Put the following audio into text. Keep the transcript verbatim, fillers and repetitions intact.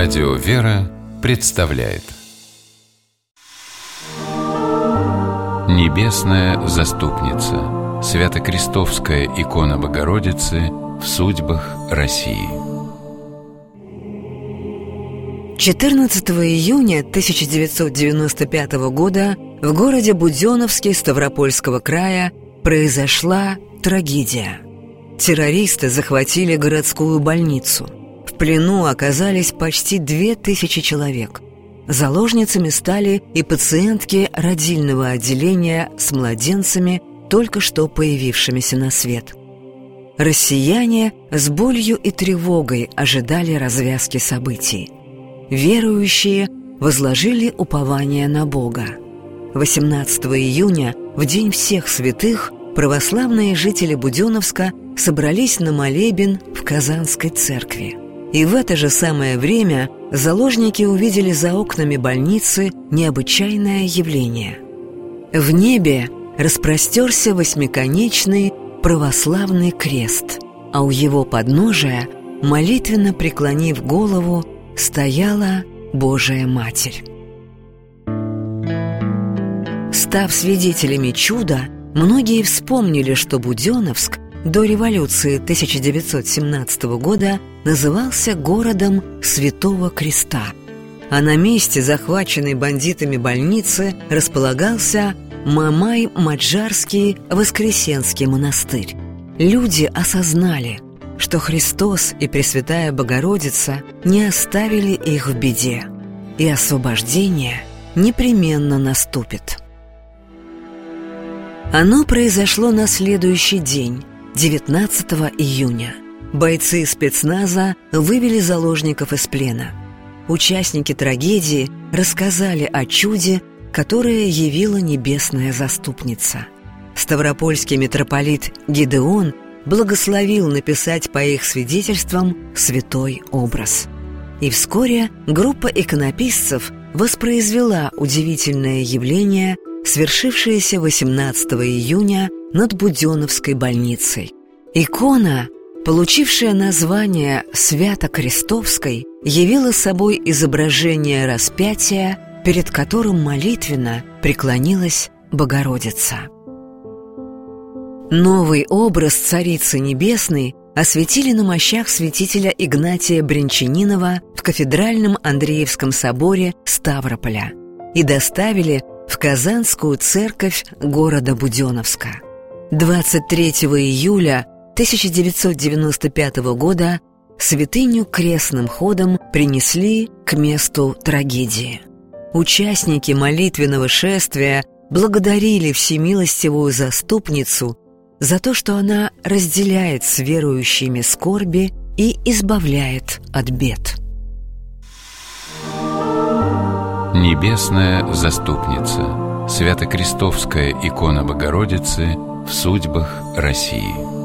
Радио «Вера» представляет Небесная заступница. Свято-Крестовская икона Богородицы в судьбах России. четырнадцатого июня тысяча девятьсот девяносто пятого года в городе Буденновске Ставропольского края произошла трагедия. Террористы захватили городскую больницу. В плену оказались почти две тысячи человек. Заложницами стали и пациентки родильного отделения с младенцами, только что появившимися на свет. Россияне с болью и тревогой ожидали развязки событий. Верующие возложили упование на Бога. восемнадцатого июня, в День всех святых, православные жители Буденновска собрались на молебен в Казанской церкви. И в это же самое время заложники увидели за окнами больницы необычайное явление. В небе распростерся восьмиконечный православный крест, а у его подножия, молитвенно преклонив голову, стояла Божия Матерь. Став свидетелями чуда, многие вспомнили, что Буденновск до революции тысяча девятьсот семнадцатого года назывался городом Святого Креста, а на месте захваченной бандитами больницы располагался Мамай-Маджарский Воскресенский монастырь. Люди осознали, что Христос и Пресвятая Богородица не оставили их в беде, и освобождение непременно наступит. Оно произошло на следующий день, девятнадцатого июня. Бойцы спецназа вывели заложников из плена. Участники трагедии рассказали о чуде, которое явила небесная заступница. Ставропольский митрополит Гидеон благословил написать по их свидетельствам святой образ. И вскоре группа иконописцев воспроизвела удивительное явление, свершившееся восемнадцатого июня над Буденновской больницей. Икона, получившая название Свято-Крестовской, явила собой изображение распятия, перед которым молитвенно преклонилась Богородица. Новый образ Царицы Небесной осветили на мощах святителя Игнатия Брянчанинова в кафедральном Андреевском соборе Ставрополя и доставили в Казанскую церковь города Буденновска. двадцать третьего июля тысяча девятьсот девяносто пятого года святыню крестным ходом принесли к месту трагедии. Участники молитвенного шествия благодарили всемилостивую заступницу за то, что она разделяет с верующими скорби и избавляет от бед. Небесная заступница. Свято-Крестовская икона Богородицы в судьбах России.